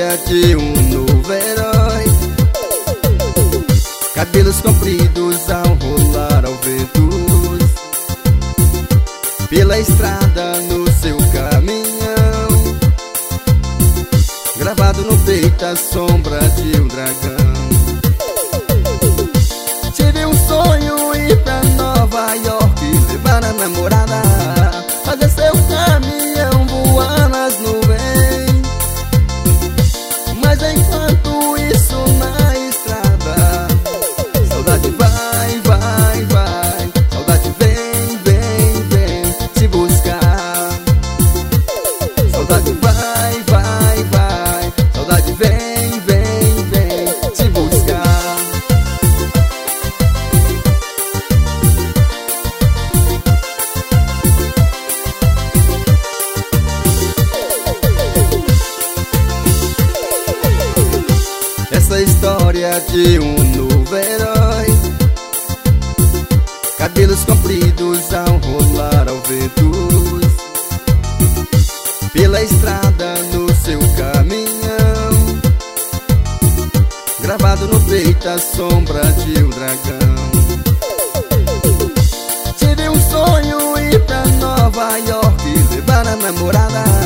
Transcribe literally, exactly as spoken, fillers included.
história de um novo herói. Cabelos compridos ao rolar ao vento, pela estrada no seu caminhão, gravado no peito a sombra de um dragão. Tive um sonho, ir pra Nova York, levar a namorada, fazer seu caminhão voar nas nuvens. Mas enquanto isso na estrada, saudade vai, vai, vai, saudade vem, vem, vem te buscar. Saudade vai, vai, vai, saudade vem, vem, vem te buscar. Essa história de um novo herói, cabelos compridos ao rolar ao vento, pela estrada no seu caminhão, gravado no peito a sombra de um dragão. Tive um sonho, ir pra Nova York, levar a namorada,